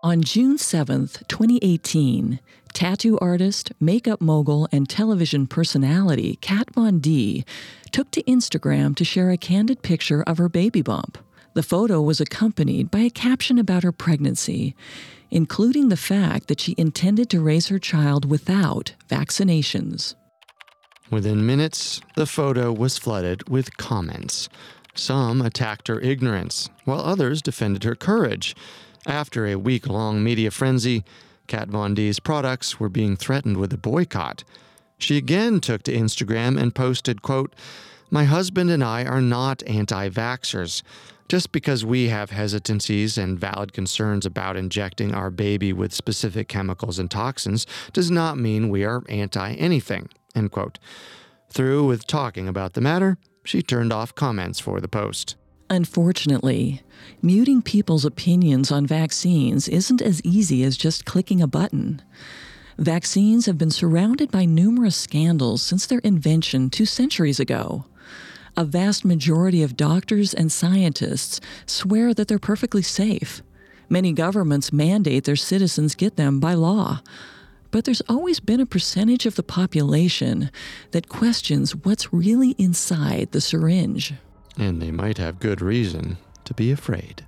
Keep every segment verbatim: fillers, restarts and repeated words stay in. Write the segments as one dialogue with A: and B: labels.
A: On June seventh, twenty eighteen, tattoo artist, makeup mogul, and television personality Kat Von D took to Instagram to share a candid picture of her baby bump. The photo was accompanied by a caption about her pregnancy, including the fact that she intended to raise her child without vaccinations.
B: Within minutes, the photo was flooded with comments. Some attacked her ignorance, while others defended her courage. After a week-long media frenzy, Kat Von D's products were being threatened with a boycott. She again took to Instagram and posted, quote, "My husband and I are not anti-vaxxers. Just because we have hesitancies and valid concerns about injecting our baby with specific chemicals and toxins does not mean we are anti-anything," end quote. Through with talking about the matter, she turned off comments for the post.
A: Unfortunately, muting people's opinions on vaccines isn't as easy as just clicking a button. Vaccines have been surrounded by numerous scandals since their invention two centuries ago. A vast majority of doctors and scientists swear that they're perfectly safe. Many governments mandate their citizens get them by law. But there's always been a percentage of the population that questions what's really inside the syringe.
B: And they might have good reason to be afraid.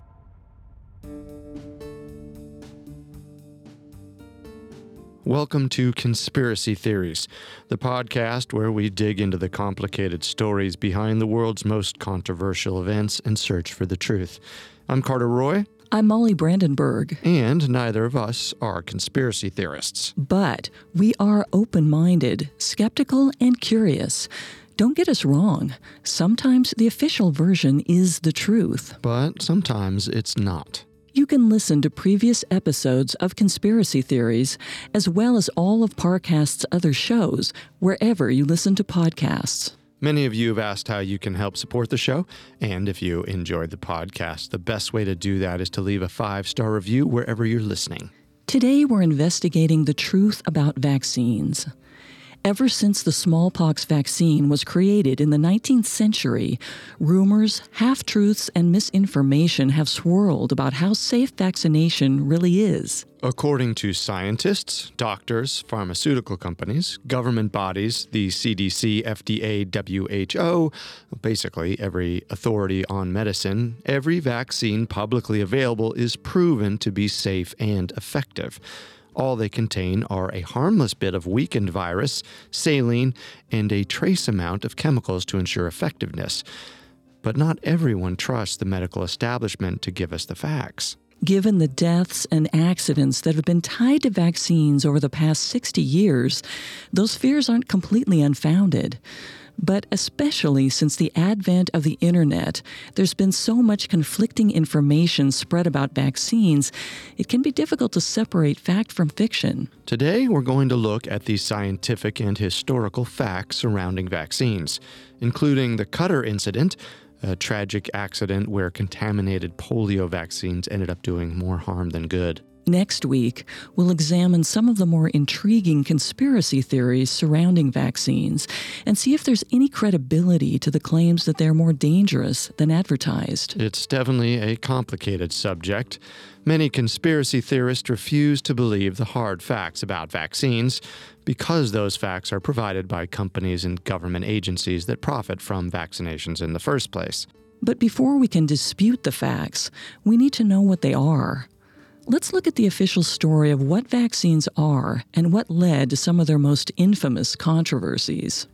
B: Welcome to Conspiracy Theories, the podcast where we dig into the complicated stories behind the world's most controversial events and search for the truth. I'm Carter Roy.
A: I'm Molly Brandenburg.
B: And neither of us are conspiracy theorists.
A: But we are open-minded, skeptical, and curious. Don't get us wrong. Sometimes the official version is the truth.
B: But sometimes it's not.
A: You can listen to previous episodes of Conspiracy Theories, as well as all of Parcast's other shows, wherever you listen to podcasts.
B: Many of you have asked how you can help support the show, and if you enjoyed the podcast, the best way to do that is to leave a five-star review wherever you're listening.
A: Today we're investigating the truth about vaccines. Ever since the smallpox vaccine was created in the nineteenth century, rumors, half-truths, and misinformation have swirled about how safe vaccination really is.
B: According to scientists, doctors, pharmaceutical companies, government bodies, the C D C, F D A, W H O, basically every authority on medicine, every vaccine publicly available is proven to be safe and effective. All they contain are a harmless bit of weakened virus, saline, and a trace amount of chemicals to ensure effectiveness. But not everyone trusts the medical establishment to give us the facts.
A: Given the deaths and accidents that have been tied to vaccines over the past sixty years, those fears aren't completely unfounded. But especially since the advent of the internet, there's been so much conflicting information spread about vaccines, it can be difficult to separate fact from fiction.
B: Today, we're going to look at the scientific and historical facts surrounding vaccines, including the Qatar incident, a tragic accident where contaminated polio vaccines ended up doing more harm than good.
A: Next week, we'll examine some of the more intriguing conspiracy theories surrounding vaccines and see if there's any credibility to the claims that they're more dangerous than advertised.
B: It's definitely a complicated subject. Many conspiracy theorists refuse to believe the hard facts about vaccines because those facts are provided by companies and government agencies that profit from vaccinations in the first place.
A: But before we can dispute the facts, we need to know what they are. Let's look at the official story of what vaccines are and what led to some of their most infamous controversies.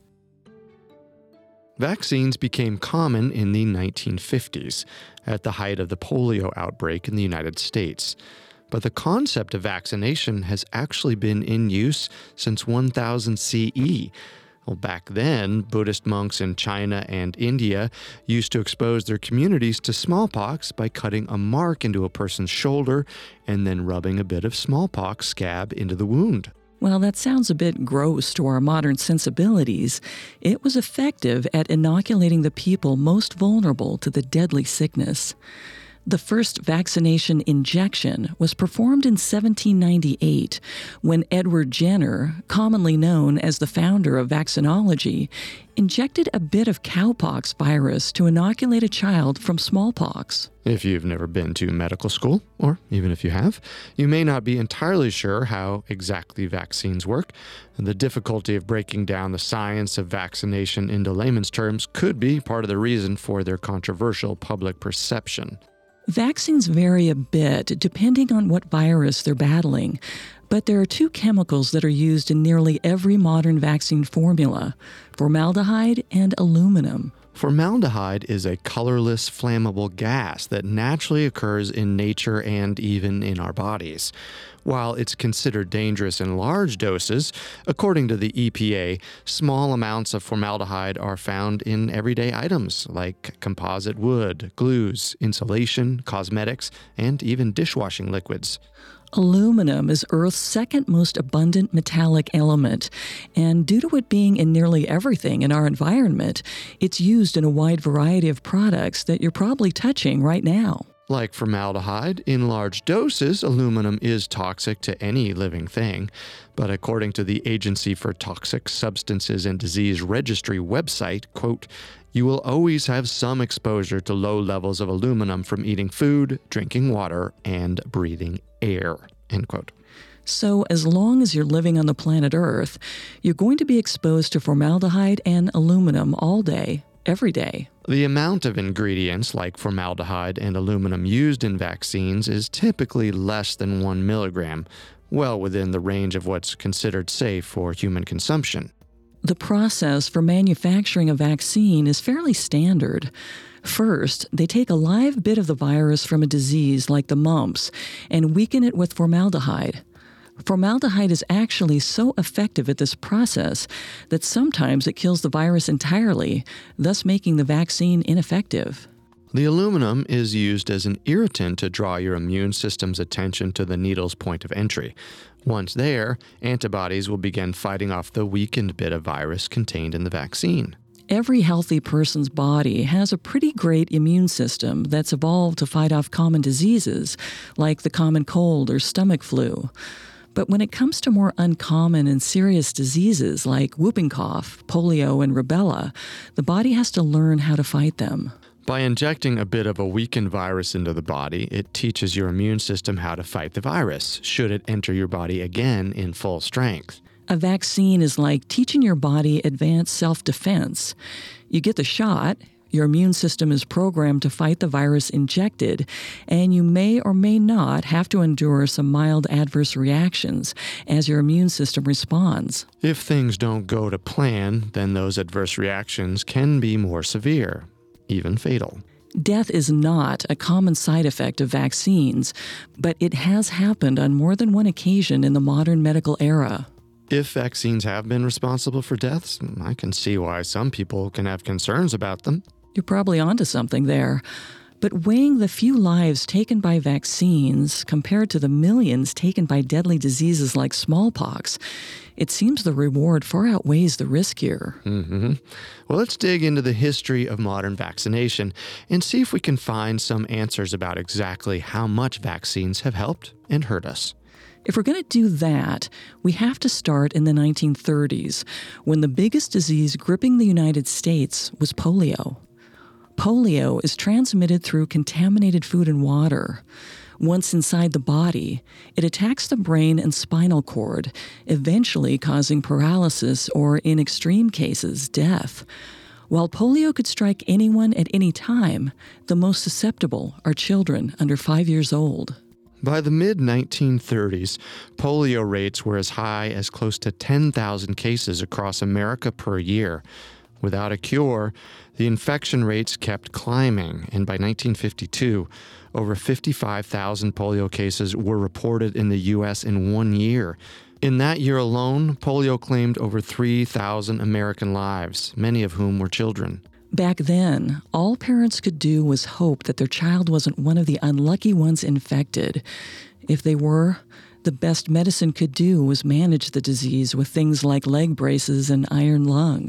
B: Vaccines became common in the nineteen fifties, at the height of the polio outbreak in the United States. But the concept of vaccination has actually been in use since one thousand C E. Well, back then, Buddhist monks in China and India used to expose their communities to smallpox by cutting a mark into a person's shoulder and then rubbing a bit of smallpox scab into the wound.
A: While that sounds a bit gross to our modern sensibilities, it was effective at inoculating the people most vulnerable to the deadly sickness. The first vaccination injection was performed in seventeen ninety-eight when Edward Jenner, commonly known as the founder of vaccinology, injected a bit of cowpox virus to inoculate a child from smallpox.
B: If you've never been to medical school, or even if you have, you may not be entirely sure how exactly vaccines work. And the difficulty of breaking down the science of vaccination into layman's terms could be part of the reason for their controversial public perception.
A: Vaccines vary a bit depending on what virus they're battling, but there are two chemicals that are used in nearly every modern vaccine formula: formaldehyde and aluminum.
B: Formaldehyde is a colorless, flammable gas that naturally occurs in nature and even in our bodies. While it's considered dangerous in large doses, according to the E P A, small amounts of formaldehyde are found in everyday items like composite wood, glues, insulation, cosmetics, and even dishwashing liquids.
A: Aluminum is Earth's second most abundant metallic element, and due to it being in nearly everything in our environment, it's used in a wide variety of products that you're probably touching right now.
B: Like formaldehyde, in large doses, aluminum is toxic to any living thing. But according to the Agency for Toxic Substances and Disease Registry website, quote, "You will always have some exposure to low levels of aluminum from eating food, drinking water, and breathing air," end quote.
A: So as long as you're living on the planet Earth, you're going to be exposed to formaldehyde and aluminum all day, every day.
B: The amount of ingredients like formaldehyde and aluminum used in vaccines is typically less than one milligram, well within the range of what's considered safe for human consumption.
A: The process for manufacturing a vaccine is fairly standard. First, they take a live bit of the virus from a disease like the mumps and weaken it with formaldehyde. Formaldehyde is actually so effective at this process that sometimes it kills the virus entirely, thus making the vaccine ineffective.
B: The aluminum is used as an irritant to draw your immune system's attention to the needle's point of entry. Once there, antibodies will begin fighting off the weakened bit of virus contained in the vaccine.
A: Every healthy person's body has a pretty great immune system that's evolved to fight off common diseases, like the common cold or stomach flu. But when it comes to more uncommon and serious diseases like whooping cough, polio, and rubella, the body has to learn how to fight them.
B: By injecting a bit of a weakened virus into the body, it teaches your immune system how to fight the virus, should it enter your body again in full strength.
A: A vaccine is like teaching your body advanced self-defense. You get the shot, your immune system is programmed to fight the virus injected, and you may or may not have to endure some mild adverse reactions as your immune system responds.
B: If things don't go to plan, then those adverse reactions can be more severe, even fatal.
A: Death is not a common side effect of vaccines, but it has happened on more than one occasion in the modern medical era.
B: If vaccines have been responsible for deaths, I can see why some people can have concerns about them.
A: You're probably onto something there. But weighing the few lives taken by vaccines compared to the millions taken by deadly diseases like smallpox, it seems the reward far outweighs the risk here.
B: Mm-hmm. Well, let's dig into the history of modern vaccination and see if we can find some answers about exactly how much vaccines have helped and hurt us.
A: If we're going to do that, we have to start in the nineteen thirties, when the biggest disease gripping the United States was polio. Polio is transmitted through contaminated food and water. Once inside the body, it attacks the brain and spinal cord, eventually causing paralysis or, in extreme cases, death. While polio could strike anyone at any time, the most susceptible are children under five years old.
B: By the mid nineteen thirties, polio rates were as high as close to ten thousand cases across America per year. Without a cure, the infection rates kept climbing, and by nineteen fifty-two, over fifty-five thousand polio cases were reported in the U S in one year. In that year alone, polio claimed over three thousand American lives, many of whom were children.
A: Back then, all parents could do was hope that their child wasn't one of the unlucky ones infected. If they were, the best medicine could do was manage the disease with things like leg braces and iron lungs.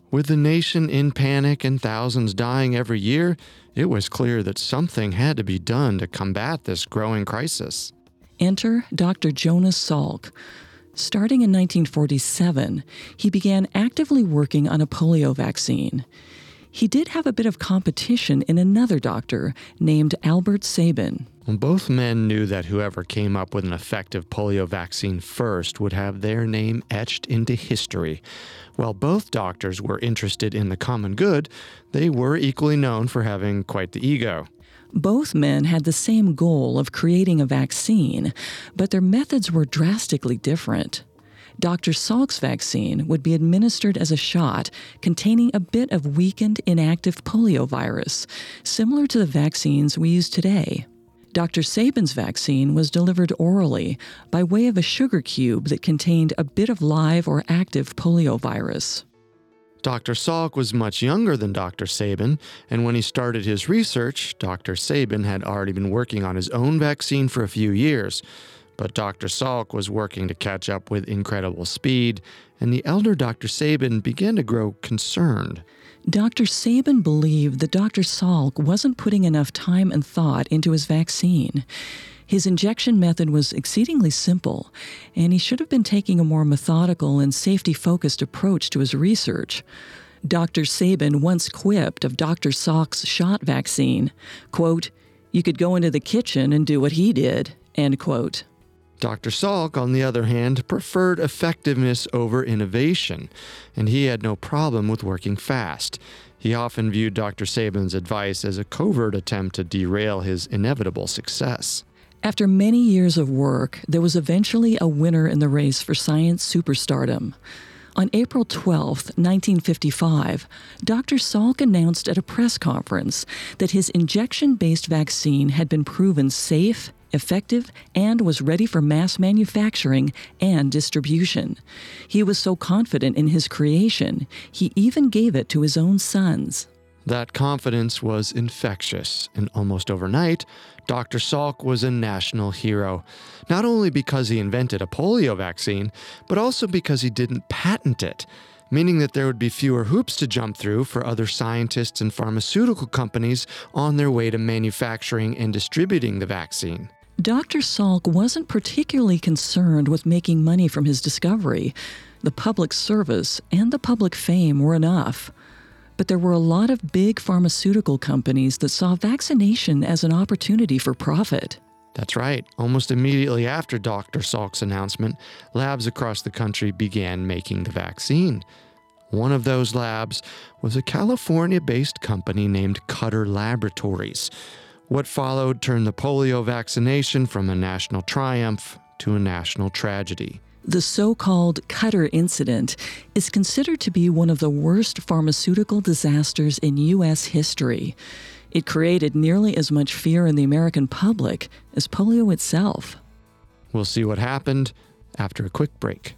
B: With the nation in panic and thousands dying every year, it was clear that something had to be done to combat this growing crisis.
A: Enter Doctor Jonas Salk. Starting in nineteen forty-seven, he began actively working on a polio vaccine. He did have a bit of competition in another doctor named Albert Sabin.
B: Both men knew that whoever came up with an effective polio vaccine first would have their name etched into history. While both doctors were interested in the common good, they were equally known for having quite the ego.
A: Both men had the same goal of creating a vaccine, but their methods were drastically different. Doctor Salk's vaccine would be administered as a shot containing a bit of weakened inactive poliovirus, similar to the vaccines we use today. Doctor Sabin's vaccine was delivered orally by way of a sugar cube that contained a bit of live or active poliovirus.
B: Doctor Salk was much younger than Doctor Sabin, and when he started his research, Doctor Sabin had already been working on his own vaccine for a few years. But Doctor Salk was working to catch up with incredible speed, and the elder Doctor Sabin began to grow concerned.
A: Doctor Sabin believed that Doctor Salk wasn't putting enough time and thought into his vaccine. His injection method was exceedingly simple, and he should have been taking a more methodical and safety-focused approach to his research. Doctor Sabin once quipped of Doctor Salk's shot vaccine, quote, "You could go into the kitchen and do what he did," end quote.
B: Doctor Salk, on the other hand, preferred effectiveness over innovation, and he had no problem with working fast. He often viewed Doctor Sabin's advice as a covert attempt to derail his inevitable success.
A: After many years of work, there was eventually a winner in the race for science superstardom. On April twelfth, nineteen fifty-five, Doctor Salk announced at a press conference that his injection-based vaccine had been proven safe, effective, and was ready for mass manufacturing and distribution. He was so confident in his creation, he even gave it to his own sons.
B: That confidence was infectious, and almost overnight, Doctor Salk was a national hero, not only because he invented a polio vaccine, but also because he didn't patent it, meaning that there would be fewer hoops to jump through for other scientists and pharmaceutical companies on their way to manufacturing and distributing the vaccine.
A: Doctor Salk wasn't particularly concerned with making money from his discovery. The public service and the public fame were enough. But there were a lot of big pharmaceutical companies that saw vaccination as an opportunity for profit.
B: That's right. Almost immediately after Doctor Salk's announcement, labs across the country began making the vaccine. One of those labs was a California-based company named Cutter Laboratories. What followed turned the polio vaccination from a national triumph to a national tragedy.
A: The so-called Cutter incident is considered to be one of the worst pharmaceutical disasters in U S history. It created nearly as much fear in the American public as polio itself.
B: We'll see what happened after a quick break.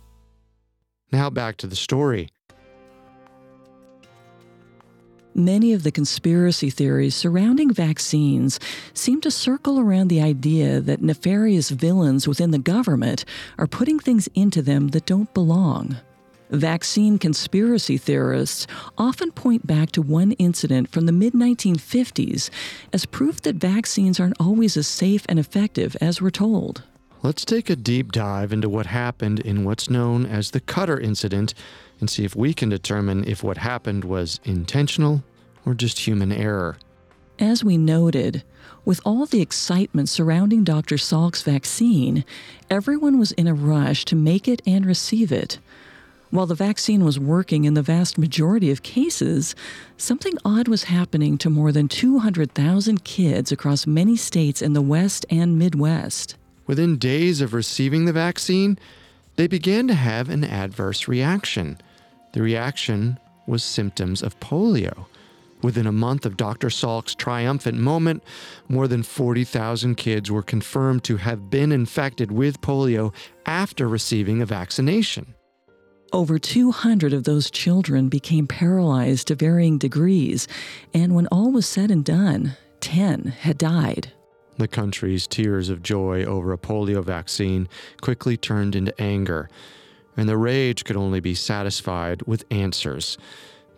B: Now back to the story.
A: Many of the conspiracy theories surrounding vaccines seem to circle around the idea that nefarious villains within the government are putting things into them that don't belong. Vaccine conspiracy theorists often point back to one incident from the mid nineteen fifties as proof that vaccines aren't always as safe and effective as we're told.
B: Let's take a deep dive into what happened in what's known as the Cutter incident and see if we can determine if what happened was intentional or just human error.
A: As we noted, with all the excitement surrounding Doctor Salk's vaccine, everyone was in a rush to make it and receive it. While the vaccine was working in the vast majority of cases, something odd was happening to more than two hundred thousand kids across many states in the West and Midwest.
B: Within days of receiving the vaccine, they began to have an adverse reaction. The reaction was symptoms of polio. Within a month of Doctor Salk's triumphant moment, more than forty thousand kids were confirmed to have been infected with polio after receiving a vaccination.
A: Over two hundred of those children became paralyzed to varying degrees, and when all was said and done, ten had died.
B: The country's tears of joy over a polio vaccine quickly turned into anger, and the rage could only be satisfied with answers.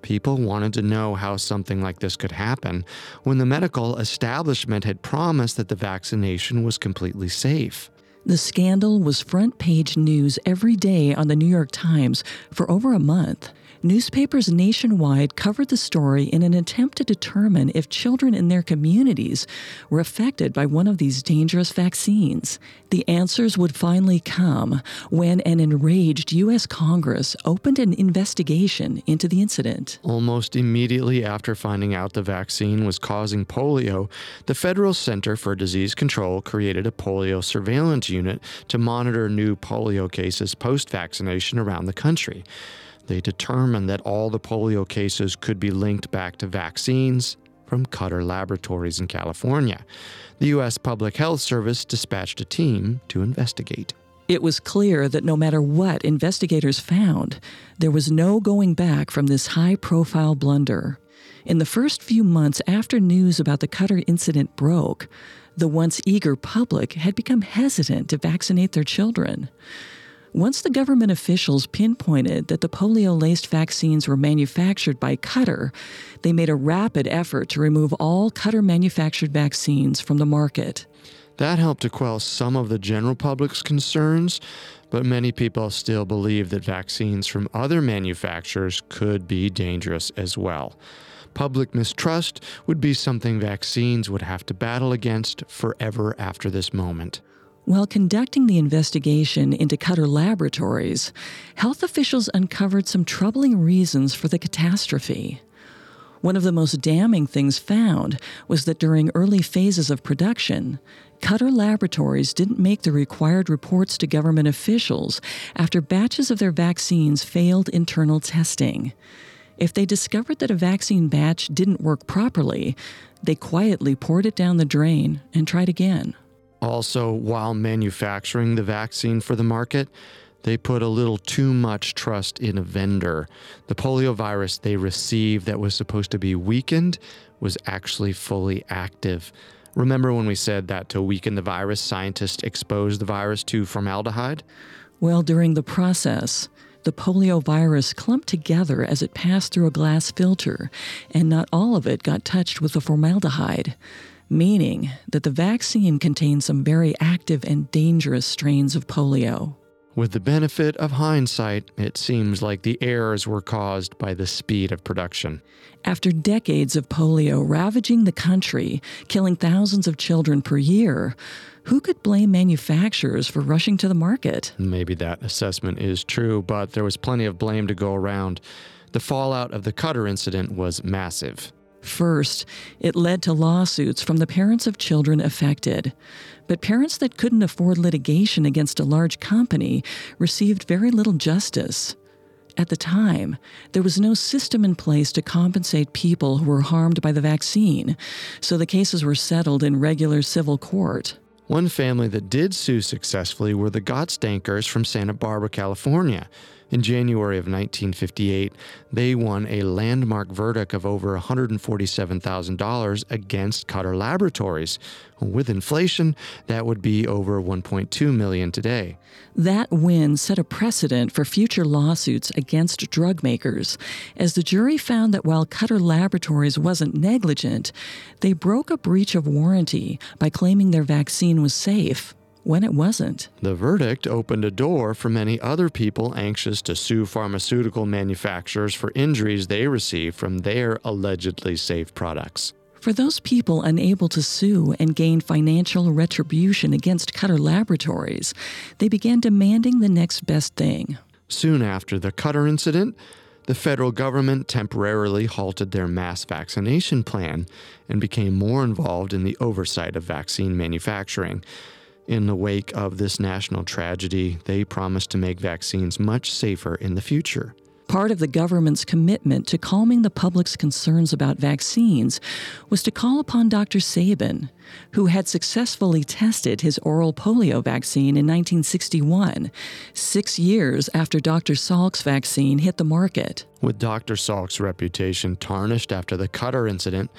B: People wanted to know how something like this could happen when the medical establishment had promised that the vaccination was completely safe.
A: The scandal was front-page news every day on the New York Times for over a month. Newspapers nationwide covered the story in an attempt to determine if children in their communities were affected by one of these dangerous vaccines. The answers would finally come when an enraged U S Congress opened an investigation into the incident.
B: Almost immediately after finding out the vaccine was causing polio, the Federal Center for Disease Control created a polio surveillance unit to monitor new polio cases post-vaccination around the country. They determined that all the polio cases could be linked back to vaccines from Cutter Laboratories in California. The U S Public Health Service dispatched a team to investigate.
A: It was clear that no matter what investigators found, there was no going back from this high-profile blunder. In the first few months after news about the Cutter incident broke, the once eager public had become hesitant to vaccinate their children. Once the government officials pinpointed that the polio-laced vaccines were manufactured by Cutter, they made a rapid effort to remove all Cutter-manufactured vaccines from the market.
B: That helped to quell some of the general public's concerns, but many people still believe that vaccines from other manufacturers could be dangerous as well. Public mistrust would be something vaccines would have to battle against forever after this moment.
A: While conducting the investigation into Cutter Laboratories, health officials uncovered some troubling reasons for the catastrophe. One of the most damning things found was that during early phases of production, Cutter Laboratories didn't make the required reports to government officials after batches of their vaccines failed internal testing. If they discovered that a vaccine batch didn't work properly, they quietly poured it down the drain and tried again.
B: Also, while manufacturing the vaccine for the market, they put a little too much trust in a vendor. The polio virus they received that was supposed to be weakened was actually fully active. Remember when we said that to weaken the virus, scientists exposed the virus to formaldehyde?
A: Well, during the process, the polio virus clumped together as it passed through a glass filter, and not all of it got touched with the formaldehyde, meaning that the vaccine contained some very active and dangerous strains of polio.
B: With the benefit of hindsight, it seems like the errors were caused by the speed of production.
A: After decades of polio ravaging the country, killing thousands of children per year, who could blame manufacturers for rushing to the market?
B: Maybe that assessment is true, but there was plenty of blame to go around. The fallout of the Cutter incident was massive.
A: First, it led to lawsuits from the parents of children affected. But parents that couldn't afford litigation against a large company received very little justice. At the time, there was no system in place to compensate people who were harmed by the vaccine, so the cases were settled in regular civil court.
B: One family that did sue successfully were the Gottstankers from Santa Barbara, California. In January of nineteen fifty-eight, they won a landmark verdict of over one hundred forty-seven thousand dollars against Cutter Laboratories. With inflation, that would be over one point two million dollars today.
A: That win set a precedent for future lawsuits against drug makers, as the jury found that while Cutter Laboratories wasn't negligent, they broke a breach of warranty by claiming their vaccine was safe when it wasn't.
B: The verdict opened a door for many other people anxious to sue pharmaceutical manufacturers for injuries they received from their allegedly safe products.
A: For those people unable to sue and gain financial retribution against Cutter Laboratories, they began demanding the next best thing.
B: Soon after the Cutter incident, the federal government temporarily halted their mass vaccination plan and became more involved in the oversight of vaccine manufacturing. In the wake of this national tragedy, they promised to make vaccines much safer in the future.
A: Part of the government's commitment to calming the public's concerns about vaccines was to call upon Doctor Sabin, who had successfully tested his oral polio vaccine in nineteen sixty-one, six years after Doctor Salk's vaccine hit the market.
B: With Doctor Salk's reputation tarnished after the Cutter incident,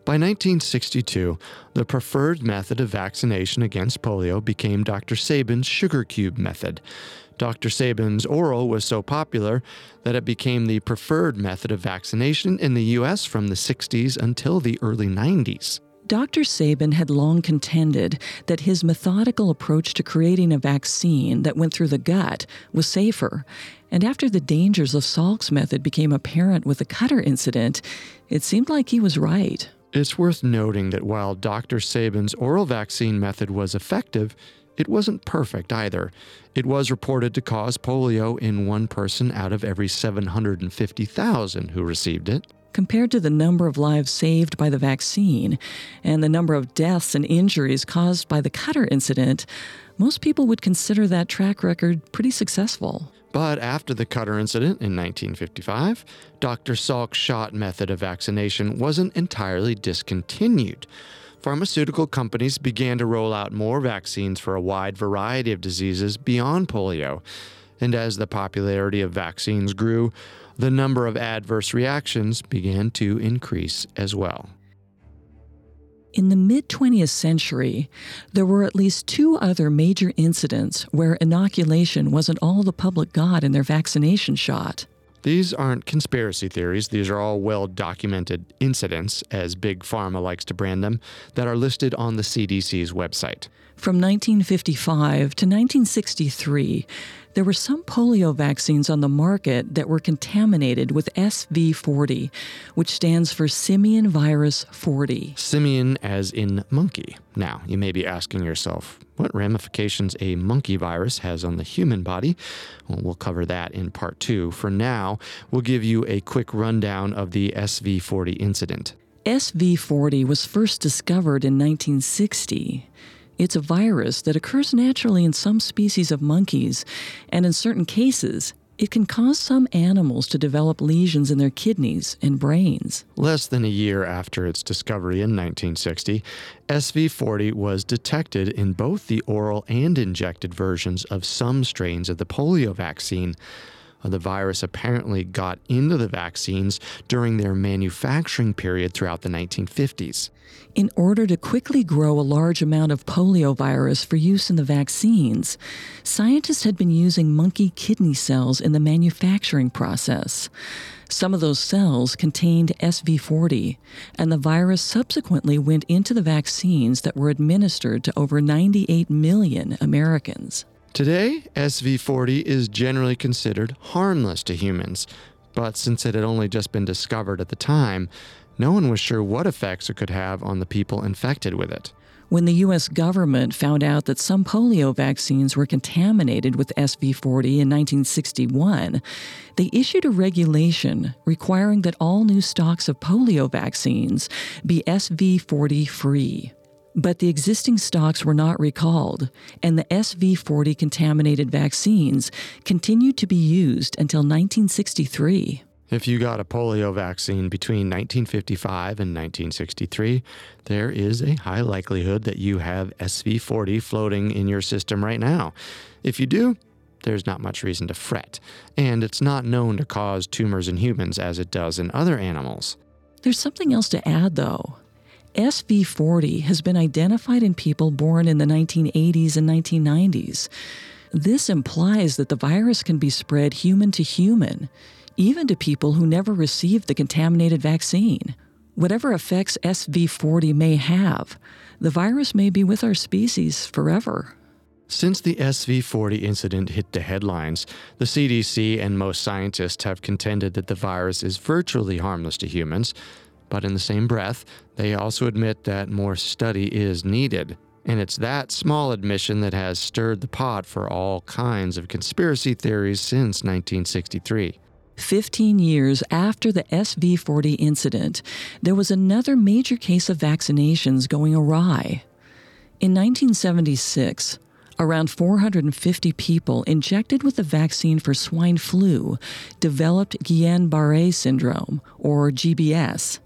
B: By nineteen sixty-two, the preferred method of vaccination against polio became Doctor Sabin's sugar cube method. Doctor Sabin's oral was so popular that it became the preferred method of vaccination in the U S from the sixties until the early nineties.
A: Doctor Sabin had long contended that his methodical approach to creating a vaccine that went through the gut was safer, and after the dangers of Salk's method became apparent with the Cutter incident, it seemed like he was right.
B: It's worth noting that while Doctor Sabin's oral vaccine method was effective, it wasn't perfect either. It was reported to cause polio in one person out of every seven hundred fifty thousand who received it.
A: Compared to the number of lives saved by the vaccine and the number of deaths and injuries caused by the Cutter incident, most people would consider that track record pretty successful.
B: But after the Cutter incident in nineteen fifty-five, Doctor Salk's shot method of vaccination wasn't entirely discontinued. Pharmaceutical companies began to roll out more vaccines for a wide variety of diseases beyond polio. And as the popularity of vaccines grew, the number of adverse reactions began to increase as well.
A: In the mid-twentieth century, there were at least two other major incidents where inoculation wasn't all the public got in their vaccination shot.
B: These aren't conspiracy theories. These are all well-documented incidents, as Big Pharma likes to brand them, that are listed on the C D C's website.
A: From nineteen fifty-five to nineteen sixty-three, there were some polio vaccines on the market that were contaminated with S V forty, which stands for simian virus forty.
B: Simian as in monkey. Now, you may be asking yourself, what ramifications a monkey virus has on the human body? Well, we'll cover that in part two. For now, we'll give you a quick rundown of the S V forty incident.
A: S V forty was first discovered in nineteen sixty. It's a virus that occurs naturally in some species of monkeys, and in certain cases, it can cause some animals to develop lesions in their kidneys and brains.
B: Less than a year after its discovery in nineteen sixty, S V forty was detected in both the oral and injected versions of some strains of the polio vaccine. The virus apparently got into the vaccines during their manufacturing period throughout the nineteen fifties.
A: In order to quickly grow a large amount of polio virus for use in the vaccines, scientists had been using monkey kidney cells in the manufacturing process. Some of those cells contained S V forty, and the virus subsequently went into the vaccines that were administered to over ninety-eight million Americans.
B: Today, S V forty is generally considered harmless to humans, but since it had only just been discovered at the time, no one was sure what effects it could have on the people infected with it.
A: When the U S government found out that some polio vaccines were contaminated with S V forty in nineteen sixty-one, they issued a regulation requiring that all new stocks of polio vaccines be S V forty free. But the existing stocks were not recalled, and the S V forty contaminated vaccines continued to be used until nineteen sixty-three.
B: If you got a polio vaccine between nineteen fifty-five and nineteen sixty-three, there is a high likelihood that you have S V forty floating in your system right now. If you do, there's not much reason to fret, and it's not known to cause tumors in humans as it does in other animals.
A: There's something else to add, though. S V forty has been identified in people born in the nineteen eighties and nineteen nineties. This implies that the virus can be spread human to human, even to people who never received the contaminated vaccine. Whatever effects S V forty may have, the virus may be with our species forever.
B: Since the S V forty incident hit the headlines, the C D C and most scientists have contended that the virus is virtually harmless to humans. But in the same breath, they also admit that more study is needed. And it's that small admission that has stirred the pot for all kinds of conspiracy theories since nineteen sixty-three.
A: Fifteen years after the S V forty incident, there was another major case of vaccinations going awry. In nineteen seventy-six, around four hundred fifty people injected with the vaccine for swine flu developed Guillain-Barré syndrome, or G B S.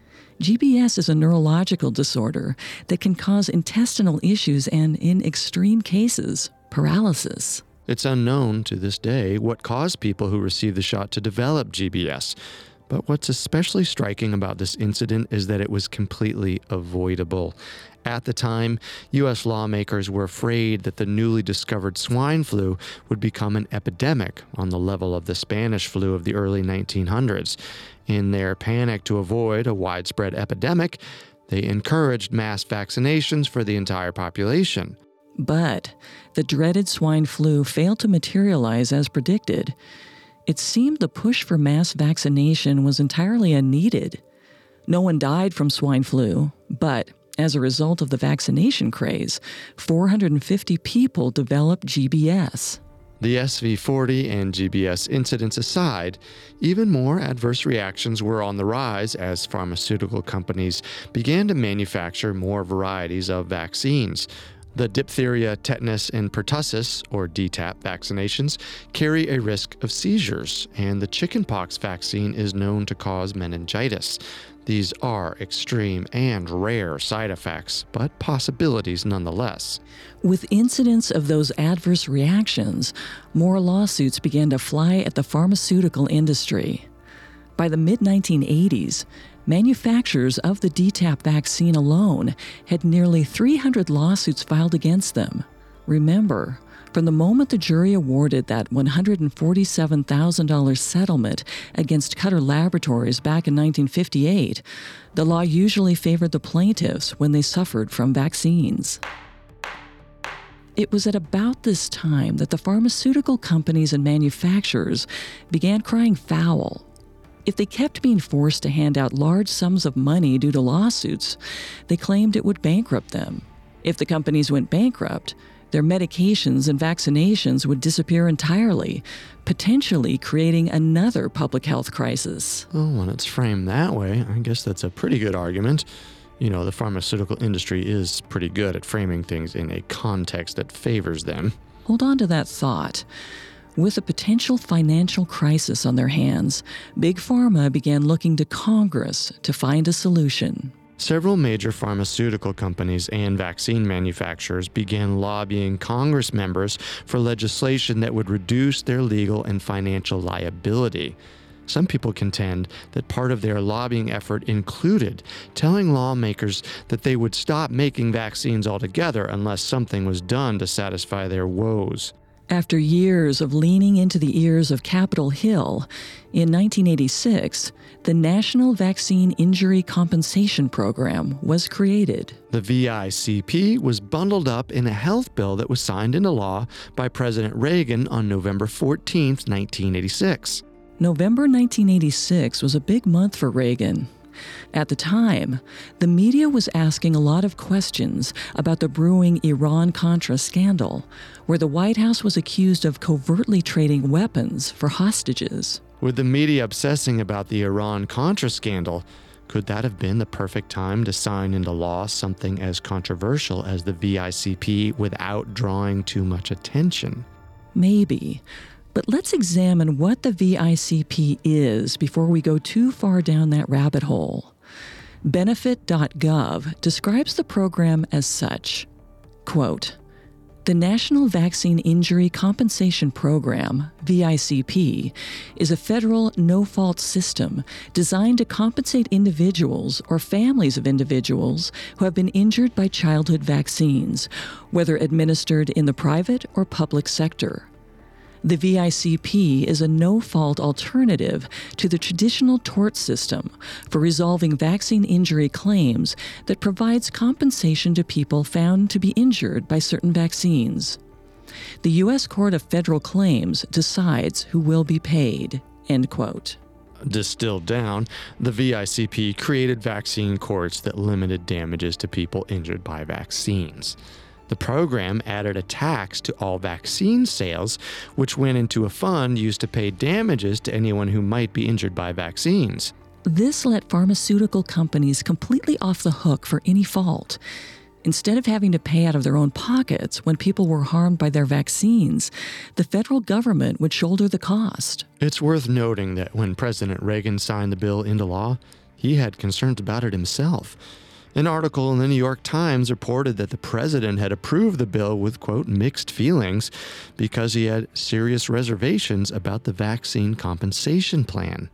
A: G B S is a neurological disorder that can cause intestinal issues and, in extreme cases, paralysis.
B: It's unknown to this day what caused people who received the shot to develop G B S, But what's especially striking about this incident is that it was completely avoidable. At the time, U S lawmakers were afraid that the newly discovered swine flu would become an epidemic on the level of the Spanish flu of the early nineteen hundreds. In their panic to avoid a widespread epidemic, they encouraged mass vaccinations for the entire population.
A: But the dreaded swine flu failed to materialize as predicted. It seemed the push for mass vaccination was entirely unneeded. No one died from swine flu, but as a result of the vaccination craze, four hundred fifty people developed G B S.
B: The S V forty and G B S incidents aside, even more adverse reactions were on the rise as pharmaceutical companies began to manufacture more varieties of vaccines. The diphtheria, tetanus, and pertussis, or D TaP vaccinations, carry a risk of seizures, and the chickenpox vaccine is known to cause meningitis. These are extreme and rare side effects, but possibilities nonetheless.
A: With incidents of those adverse reactions, more lawsuits began to fly at the pharmaceutical industry. By the mid nineteen eighties, manufacturers of the D TaP vaccine alone had nearly three hundred lawsuits filed against them. Remember, from the moment the jury awarded that one hundred forty-seven thousand dollars settlement against Cutter Laboratories back in nineteen fifty-eight, the law usually favored the plaintiffs when they suffered from vaccines. It was at about this time that the pharmaceutical companies and manufacturers began crying foul. If they kept being forced to hand out large sums of money due to lawsuits, they claimed it would bankrupt them. If the companies went bankrupt, their medications and vaccinations would disappear entirely, potentially creating another public health crisis.
B: Well, when it's framed that way, I guess that's a pretty good argument. You know, the pharmaceutical industry is pretty good at framing things in a context that favors them.
A: Hold on to that thought. With a potential financial crisis on their hands, Big Pharma began looking to Congress to find a solution.
B: Several major pharmaceutical companies and vaccine manufacturers began lobbying Congress members for legislation that would reduce their legal and financial liability. Some people contend that part of their lobbying effort included telling lawmakers that they would stop making vaccines altogether unless something was done to satisfy their woes.
A: After years of leaning into the ears of Capitol Hill, in nineteen eighty-six, the National Vaccine Injury Compensation Program was created.
B: The V I C P was bundled up in a health bill that was signed into law by President Reagan on November fourteenth, nineteen eighty-six.
A: November nineteen eighty-six was a big month for Reagan. At the time, the media was asking a lot of questions about the brewing Iran-Contra scandal, where the White House was accused of covertly trading weapons for hostages.
B: With the media obsessing about the Iran-Contra scandal, could that have been the perfect time to sign into law something as controversial as the V I C P without drawing too much attention?
A: Maybe. But let's examine what the V I C P is before we go too far down that rabbit hole. Benefit dot gov describes the program as such, quote, "The National Vaccine Injury Compensation Program, V I C P, is a federal no-fault system designed to compensate individuals or families of individuals who have been injured by childhood vaccines, whether administered in the private or public sector. The V I C P is a no-fault alternative to the traditional tort system for resolving vaccine injury claims that provides compensation to people found to be injured by certain vaccines. The U S Court of Federal Claims decides who will be paid," end quote.
B: Distilled down, the V I C P created vaccine courts that limited damages to people injured by vaccines. The program added a tax to all vaccine sales, which went into a fund used to pay damages to anyone who might be injured by vaccines.
A: This let pharmaceutical companies completely off the hook for any fault. Instead of having to pay out of their own pockets when people were harmed by their vaccines, the federal government would shoulder the cost.
B: It's worth noting that when President Reagan signed the bill into law, he had concerns about it himself. An article in the New York Times reported that the president had approved the bill with, quote, mixed feelings because he had serious reservations about the vaccine compensation plan.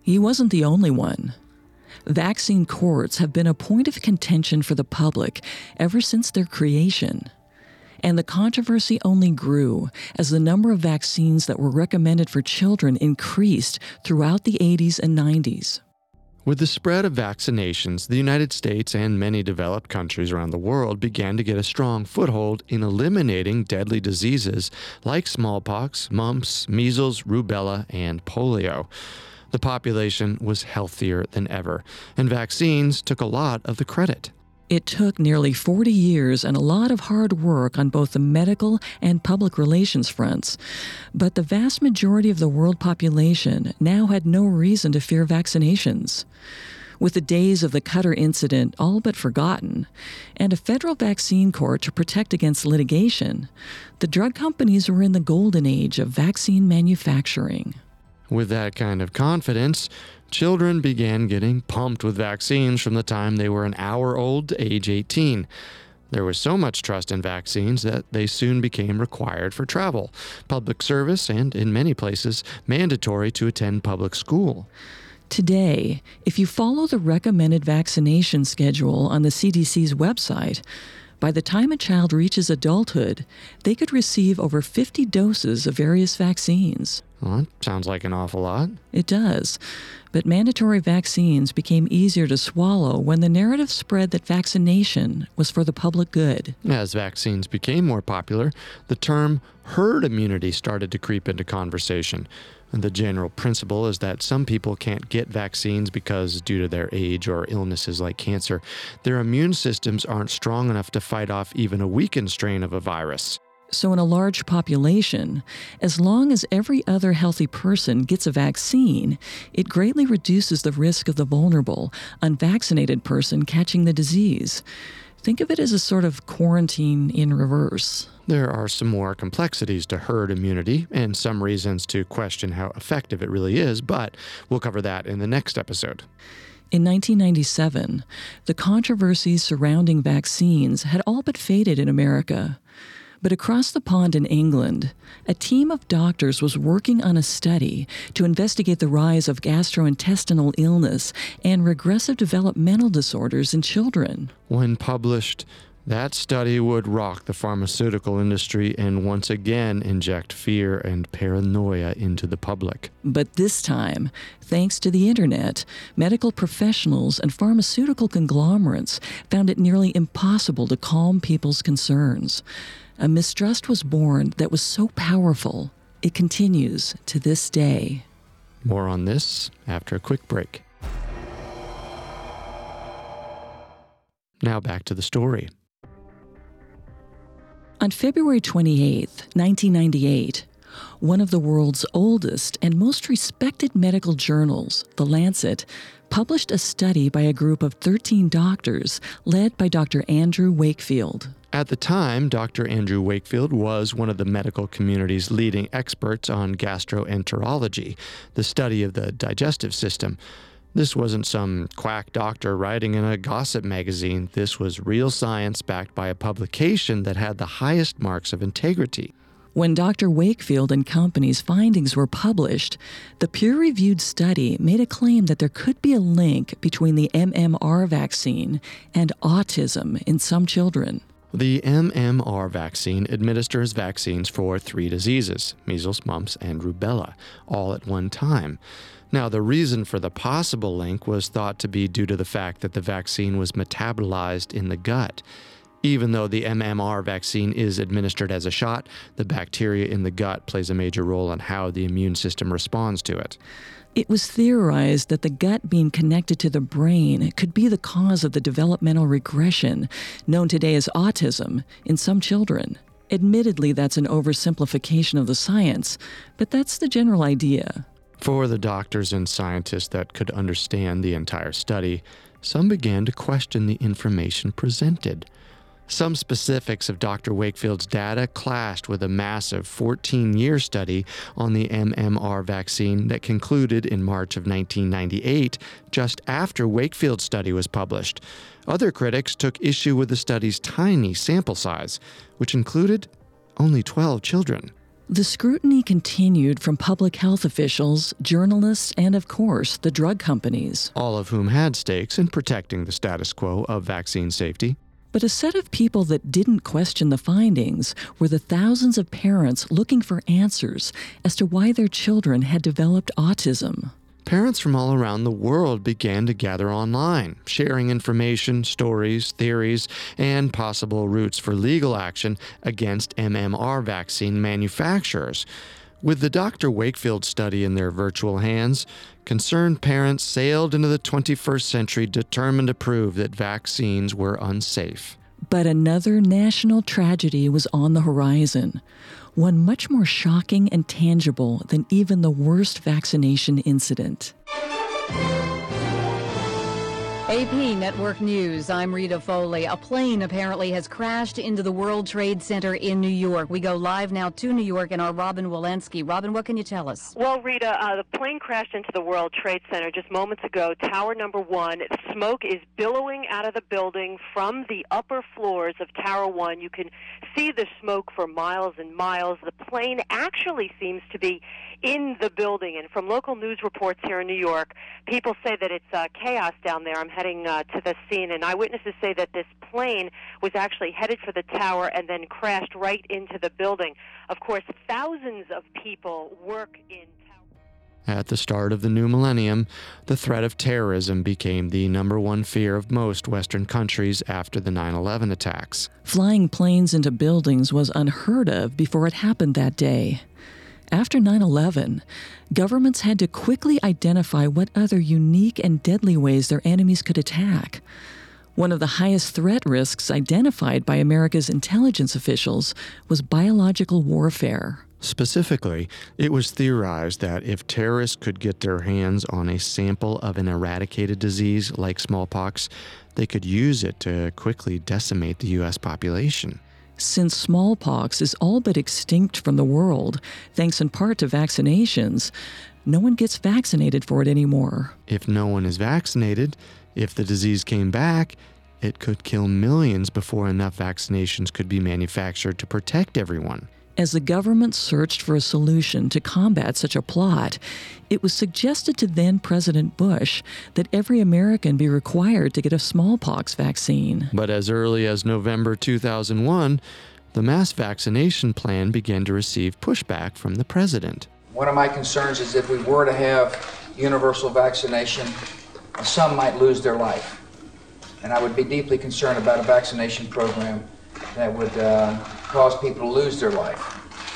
A: He wasn't the only one. Vaccine courts have been a point of contention for the public ever since their creation. And the controversy only grew as the number of vaccines that were recommended for children increased throughout the eighties and nineties.
B: With the spread of vaccinations, the United States and many developed countries around the world began to get a strong foothold in eliminating deadly diseases like smallpox, mumps, measles, rubella, and polio. The population was healthier than ever, and vaccines took a lot of the credit.
A: It took nearly forty years and a lot of hard work on both the medical and public relations fronts, but the vast majority of the world population now had no reason to fear vaccinations. With the days of the Qatar incident all but forgotten, and a federal vaccine court to protect against litigation, the drug companies were in the golden age of vaccine manufacturing.
B: With that kind of confidence, children began getting pumped with vaccines from the time they were an hour old to age eighteen. There was so much trust in vaccines that they soon became required for travel, public service, and, in many places, mandatory to attend public school.
A: Today, if you follow the recommended vaccination schedule on the C D C's website, by the time a child reaches adulthood, they could receive over fifty doses of various vaccines.
B: Well, that sounds like an awful lot.
A: It does. But mandatory vaccines became easier to swallow when the narrative spread that vaccination was for the public good.
B: As vaccines became more popular, the term herd immunity started to creep into conversation. And the general principle is that some people can't get vaccines because, due to their age or illnesses like cancer, their immune systems aren't strong enough to fight off even a weakened strain of a virus.
A: So in a large population, as long as every other healthy person gets a vaccine, it greatly reduces the risk of the vulnerable, unvaccinated person catching the disease. Think of it as a sort of quarantine in reverse.
B: There are some more complexities to herd immunity and some reasons to question how effective it really is, but we'll cover that in the next episode.
A: In nineteen ninety-seven, the controversies surrounding vaccines had all but faded in America. But across the pond in England, a team of doctors was working on a study to investigate the rise of gastrointestinal illness and regressive developmental disorders in children.
B: When published, that study would rock the pharmaceutical industry and once again inject fear and paranoia into the public.
A: But this time, thanks to the internet, medical professionals and pharmaceutical conglomerates found it nearly impossible to calm people's concerns. A mistrust was born that was so powerful, it continues to this day.
B: More on this after a quick break. Now back to the story.
A: On February twenty-eighth, nineteen ninety-eight, one of the world's oldest and most respected medical journals, The Lancet, published a study by a group of thirteen doctors led by Doctor Andrew Wakefield.
B: At the time, Doctor Andrew Wakefield was one of the medical community's leading experts on gastroenterology, the study of the digestive system. This wasn't some quack doctor writing in a gossip magazine. This was real science backed by a publication that had the highest marks of integrity.
A: When Doctor Wakefield and company's findings were published, the peer-reviewed study made a claim that there could be a link between the M M R vaccine and autism in some children.
B: The M M R vaccine administers vaccines for three diseases, measles, mumps, and rubella, all at one time. Now, the reason for the possible link was thought to be due to the fact that the vaccine was metabolized in the gut. Even though the M M R vaccine is administered as a shot, the bacteria in the gut plays a major role in how the immune system responds to it.
A: It was theorized that the gut being connected to the brain could be the cause of the developmental regression, known today as autism, in some children. Admittedly, that's an oversimplification of the science, but that's the general idea.
B: For the doctors and scientists that could understand the entire study, some began to question the information presented. Some specifics of Doctor Wakefield's data clashed with a massive fourteen-year study on the M M R vaccine that concluded in March of nineteen ninety-eight, just after Wakefield's study was published. Other critics took issue with the study's tiny sample size, which included only twelve children.
A: The scrutiny continued from public health officials, journalists, and of course, the drug companies.
B: All of whom had stakes in protecting the status quo of vaccine safety.
A: But a set of people that didn't question the findings were the thousands of parents looking for answers as to why their children had developed autism.
B: Parents from all around the world began to gather online, sharing information, stories, theories, and possible routes for legal action against M M R vaccine manufacturers. With the Doctor Wakefield study in their virtual hands, concerned parents sailed into the twenty-first century determined to prove that vaccines were unsafe.
A: But another national tragedy was on the horizon, one much more shocking and tangible than even the worst vaccination incident.
C: A P Network News, I'm Rita Foley. A plane apparently has crashed into the World Trade Center in New York. We go live now to New York and our Robin Walensky. Robin, what can you tell us?
D: Well, Rita, uh, the plane crashed into the World Trade Center just moments ago, Tower Number One. Smoke is billowing out of the building from the upper floors of Tower One. You can see the smoke for miles and miles. The plane actually seems to be in the building, and from local news reports here in New York, people say that it's uh, chaos down there. I'm heading uh, to the scene, and eyewitnesses say that this plane was actually headed for the tower and then crashed right into the building. Of course, thousands of people work in tower.
B: At the start of the new millennium, the threat of terrorism became the number one fear of most Western countries after the nine eleven attacks.
A: Flying planes into buildings was unheard of before it happened that day. After nine eleven, governments had to quickly identify what other unique and deadly ways their enemies could attack. One of the highest threat risks identified by America's intelligence officials was biological warfare.
B: Specifically, it was theorized that if terrorists could get their hands on a sample of an eradicated disease like smallpox, they could use it to quickly decimate the U S population.
A: Since smallpox is all but extinct from the world, thanks in part to vaccinations, no one gets vaccinated for it anymore.
B: If no one is vaccinated, if the disease came back, it could kill millions before enough vaccinations could be manufactured to protect everyone.
A: As the government searched for a solution to combat such a plot, it was suggested to then-President Bush that every American be required to get a smallpox vaccine.
B: But as early as November two thousand one, the mass vaccination plan began to receive pushback from the president.
E: One of my concerns is if we were to have universal vaccination, some might lose their life. And I would be deeply concerned about a vaccination program that would uh, cause people to lose their life.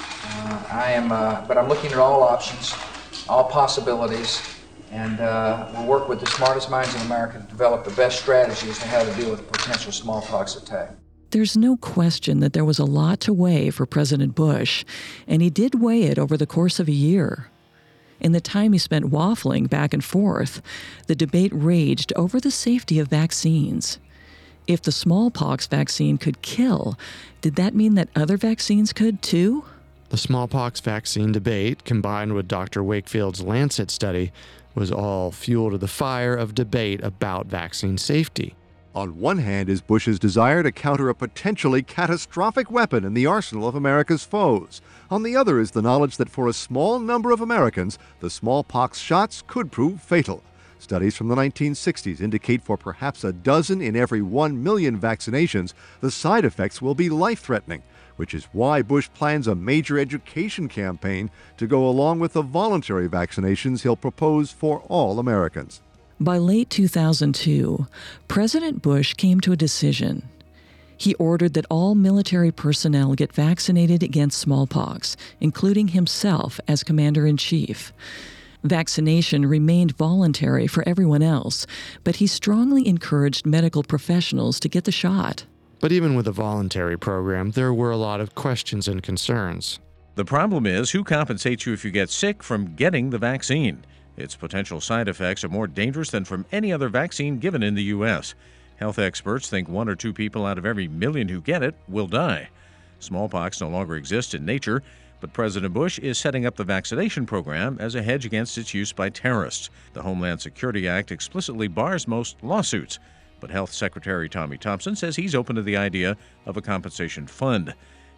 E: Uh, I am, uh, but I'm looking at all options, all possibilities, and uh, we'll work with the smartest minds in America to develop the best strategies to how to deal with a potential smallpox attack.
A: There's no question that there was a lot to weigh for President Bush, and he did weigh it over the course of a year. In the time he spent waffling back and forth, the debate raged over the safety of vaccines. If the smallpox vaccine could kill, did that mean that other vaccines could too?
B: The smallpox vaccine debate, combined with Doctor Wakefield's Lancet study, was all fuel to the fire of debate about vaccine safety.
F: On one hand is Bush's desire to counter a potentially catastrophic weapon in the arsenal of America's foes. On the other is the knowledge that for a small number of Americans, the smallpox shots could prove fatal. Studies from the nineteen sixties indicate for perhaps a dozen in every one million vaccinations, the side effects will be life-threatening, which is why Bush plans a major education campaign to go along with the voluntary vaccinations he'll propose for all Americans.
A: By late two thousand two, President Bush came to a decision. He ordered that all military personnel get vaccinated against smallpox, including himself as commander-in-chief. Vaccination remained voluntary for everyone else, but he strongly encouraged medical professionals to get the shot.
B: But even with a voluntary program, there were a lot of questions and concerns.
G: The problem is, who compensates you if you get sick from getting the vaccine? Its potential side effects are more dangerous than from any other vaccine given in the U S. Health experts think one or two people out of every million who get it will die. Smallpox no longer exists in nature, but President Bush is setting up the vaccination program as a hedge against its use by terrorists. The Homeland Security Act explicitly bars most lawsuits, but Health Secretary Tommy Thompson says he's open to the idea of a compensation fund.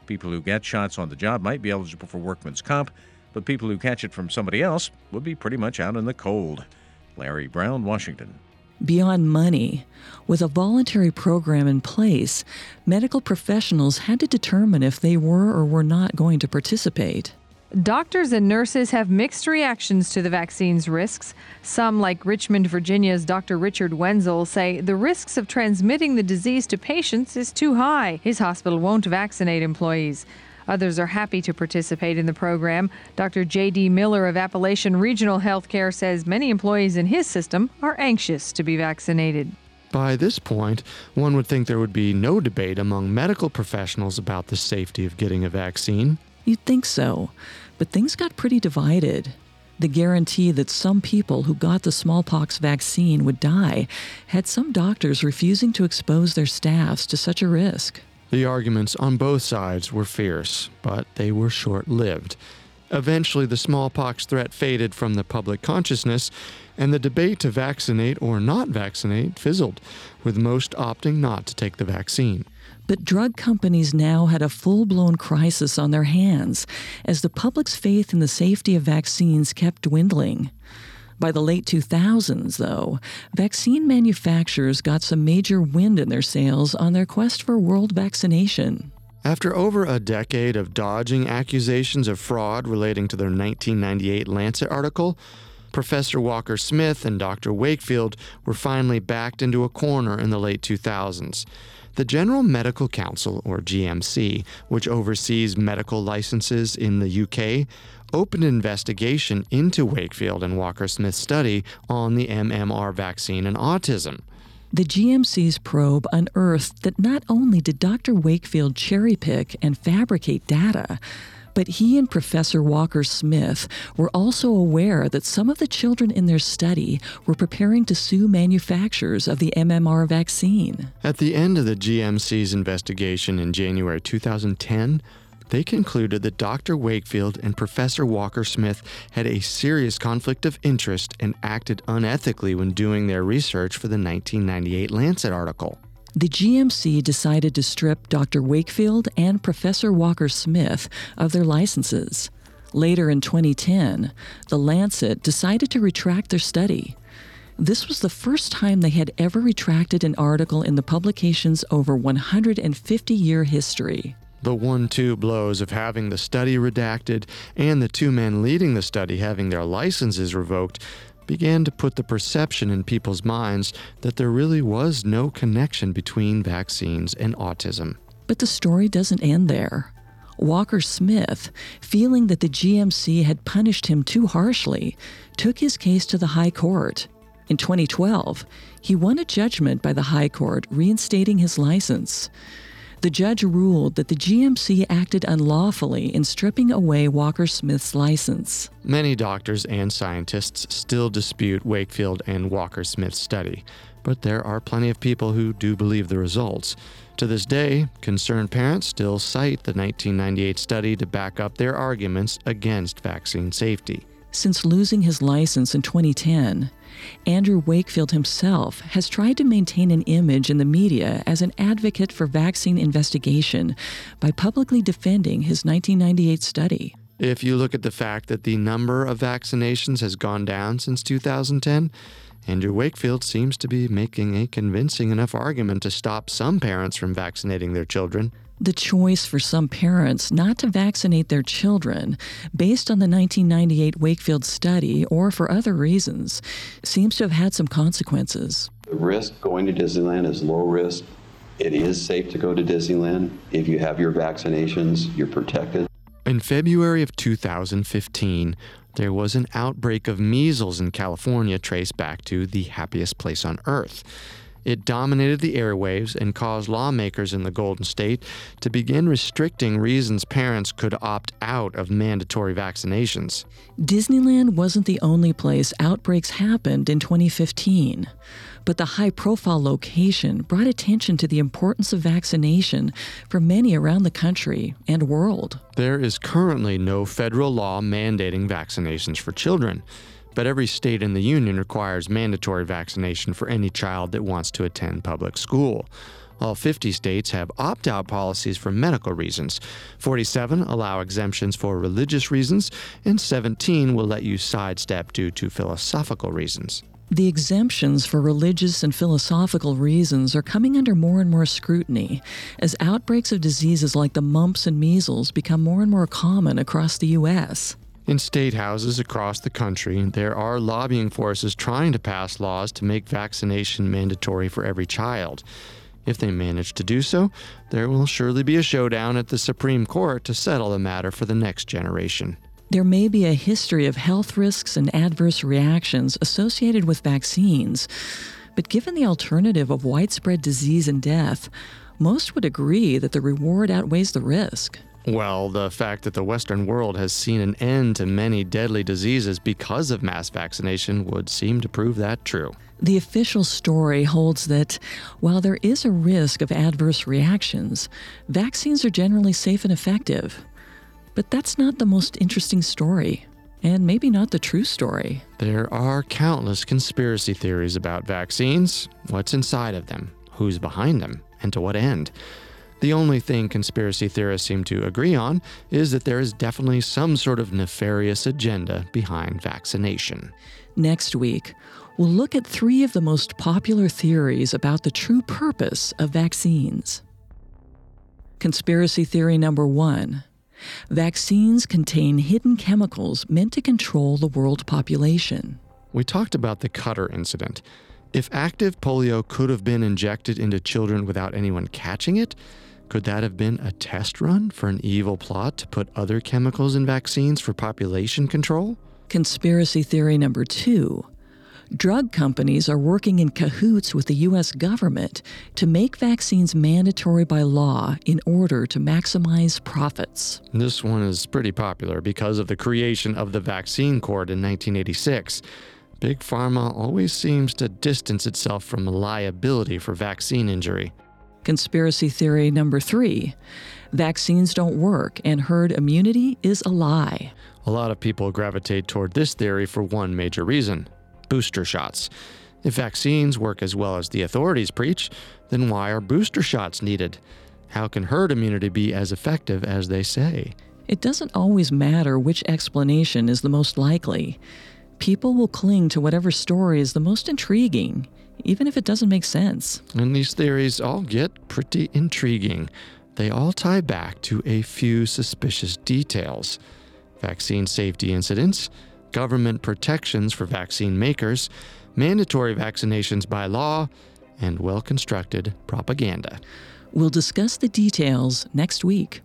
G: People who get shots on the job might be eligible for workman's comp, but people who catch it from somebody else would be pretty much out in the cold. Larry Brown, Washington.
A: Beyond money, with a voluntary program in place, medical professionals had to determine if they were or were not going to participate.
H: Doctors and nurses have mixed reactions to the vaccine's risks. Some, like Richmond, Virginia's Doctor Richard Wenzel, say the risks of transmitting the disease to patients is too high. His hospital won't vaccinate employees. Others are happy to participate in the program. Doctor J D Miller of Appalachian Regional Healthcare says many employees in his system are anxious to be vaccinated.
B: By this point, one would think there would be no debate among medical professionals about the safety of getting a vaccine.
A: You'd think so, but things got pretty divided. The guarantee that some people who got the smallpox vaccine would die had some doctors refusing to expose their staffs to such a risk.
B: The arguments on both sides were fierce, but they were short-lived. Eventually, the smallpox threat faded from the public consciousness, and the debate to vaccinate or not vaccinate fizzled, with most opting not to take the vaccine.
A: But drug companies now had a full-blown crisis on their hands as the public's faith in the safety of vaccines kept dwindling. By the late two thousands, though, vaccine manufacturers got some major wind in their sails on their quest for world vaccination.
B: After over a decade of dodging accusations of fraud relating to their nineteen ninety-eight Lancet article, Professor Walker Smith and Doctor Wakefield were finally backed into a corner in the late two thousands. The General Medical Council, or G M C, which oversees medical licenses in the U K, opened an investigation into Wakefield and Walker Smith's study on the M M R vaccine and autism.
A: The G M C's probe unearthed that not only did Doctor Wakefield cherry-pick and fabricate data, but he and Professor Walker Smith were also aware that some of the children in their study were preparing to sue manufacturers of the M M R vaccine.
B: At the end of the G M C's investigation in January two thousand ten, they concluded that Doctor Wakefield and Professor Walker Smith had a serious conflict of interest and acted unethically when doing their research for the nineteen ninety-eight Lancet article.
A: The G M C decided to strip Doctor Wakefield and Professor Walker Smith of their licenses. Later in twenty ten, the Lancet decided to retract their study. This was the first time they had ever retracted an article in the publication's over one hundred fifty year history.
B: The one-two blows of having the study redacted and the two men leading the study having their licenses revoked began to put the perception in people's minds that there really was no connection between vaccines and autism.
A: But the story doesn't end there. Walker Smith, feeling that the G M C had punished him too harshly, took his case to the High Court. In twenty twelve, he won a judgment by the High Court reinstating his license. The judge ruled that the G M C acted unlawfully in stripping away Walker Smith's license.
B: Many doctors and scientists still dispute Wakefield and Walker Smith's study, but there are plenty of people who do believe the results. To this day, concerned parents still cite the nineteen ninety-eight study to back up their arguments against vaccine safety.
A: Since losing his license in twenty ten, Andrew Wakefield himself has tried to maintain an image in the media as an advocate for vaccine investigation by publicly defending his nineteen ninety-eight study.
B: If you look at the fact that the number of vaccinations has gone down since two thousand ten, Andrew Wakefield seems to be making a convincing enough argument to stop some parents from vaccinating their children.
A: The choice for some parents not to vaccinate their children, based on the nineteen ninety-eight Wakefield study or for other reasons, seems to have had some consequences.
I: The risk going to Disneyland is low risk. It is safe to go to Disneyland. If you have your vaccinations, you're protected.
B: In February of two thousand fifteen, there was an outbreak of measles in California traced back to the happiest place on earth. It dominated the airwaves and caused lawmakers in the Golden State to begin restricting reasons parents could opt out of mandatory vaccinations.
A: Disneyland wasn't the only place outbreaks happened in twenty fifteen, but the high-profile location brought attention to the importance of vaccination for many around the country and world.
B: There is currently no federal law mandating vaccinations for children, but every state in the union requires mandatory vaccination for any child that wants to attend public school. All fifty states have opt-out policies for medical reasons. forty-seven allow exemptions for religious reasons, and seventeen will let you sidestep due to philosophical reasons.
A: The exemptions for religious and philosophical reasons are coming under more and more scrutiny as outbreaks of diseases like the mumps and measles become more and more common across the U S.
B: In state houses across the country, there are lobbying forces trying to pass laws to make vaccination mandatory for every child. If they manage to do so, there will surely be a showdown at the Supreme Court to settle the matter for the next generation.
A: There may be a history of health risks and adverse reactions associated with vaccines, but given the alternative of widespread disease and death, most would agree that the reward outweighs the risk.
B: Well, the fact that the Western world has seen an end to many deadly diseases because of mass vaccination would seem to prove that true.
A: The official story holds that while there is a risk of adverse reactions, vaccines are generally safe and effective. But that's not the most interesting story, and maybe not the true story.
B: There are countless conspiracy theories about vaccines, what's inside of them, who's behind them, and to what end. The only thing conspiracy theorists seem to agree on is that there is definitely some sort of nefarious agenda behind vaccination.
A: Next week, we'll look at three of the most popular theories about the true purpose of vaccines. Conspiracy theory number one. Vaccines contain hidden chemicals meant to control the world population.
B: We talked about the Qatar incident. If active polio could have been injected into children without anyone catching it, could that have been a test run for an evil plot to put other chemicals in vaccines for population control?
A: Conspiracy theory number two. Drug companies are working in cahoots with the U S government to make vaccines mandatory by law in order to maximize profits.
B: This one is pretty popular because of the creation of the Vaccine Court in nineteen eighty-six. Big Pharma always seems to distance itself from liability for vaccine injury.
A: Conspiracy theory number three. Vaccines don't work and herd immunity is a lie.
B: A lot of people gravitate toward this theory for one major reason: booster shots. If vaccines work as well as the authorities preach, then why are booster shots needed? How can herd immunity be as effective as they say?
A: It doesn't always matter which explanation is the most likely. People will cling to whatever story is the most intriguing, even if it doesn't make sense.
B: And these theories all get pretty intriguing. They all tie back to a few suspicious details: vaccine safety incidents, government protections for vaccine makers, mandatory vaccinations by law, and well-constructed propaganda.
A: We'll discuss the details next week.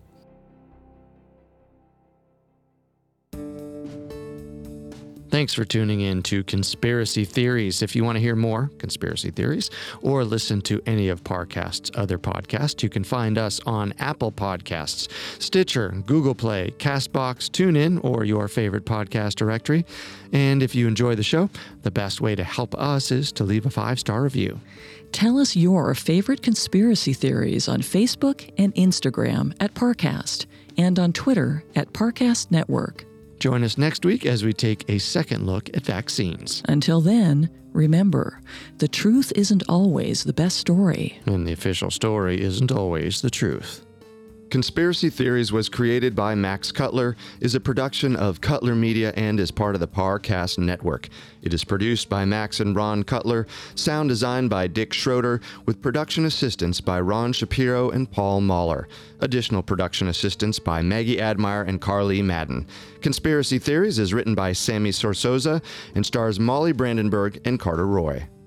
B: Thanks for tuning in to Conspiracy Theories. If you want to hear more conspiracy theories or listen to any of Parcast's other podcasts, you can find us on Apple Podcasts, Stitcher, Google Play, CastBox, TuneIn, or your favorite podcast directory. And if you enjoy the show, the best way to help us is to leave a five-star review.
A: Tell us your favorite conspiracy theories on Facebook and Instagram at Parcast and on Twitter at Parcast Network.
B: Join us next week as we take a second look at vaccines.
A: Until then, remember, the truth isn't always the best story.
B: And the official story isn't always the truth. Conspiracy Theories was created by Max Cutler, is a production of Cutler Media, and is part of the Parcast Network. It is produced by Max and Ron Cutler, sound designed by Dick Schroeder, with production assistance by Ron Shapiro and Paul Mahler. Additional production assistance by Maggie Admire and Carly Madden. Conspiracy Theories is written by Sammy Sorsoza and stars Molly Brandenburg and Carter Roy.